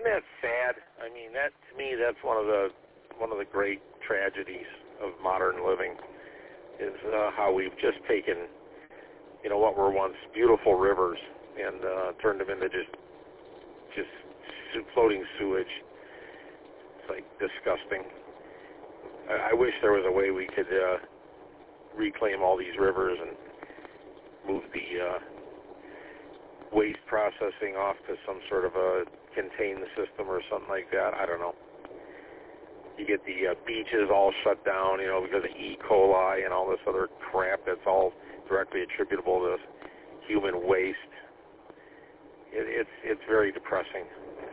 that sad? I mean, that to me, that's one of the great tragedies of modern living is how we've just taken, what were once beautiful rivers and turned them into just floating sewage. It's like disgusting. I wish there was a way we could reclaim all these rivers and move the waste processing off to some sort of a contained system or something like that. I don't know. You get the beaches all shut down, because of E. coli and all this other crap that's all directly attributable to human waste. It's very depressing.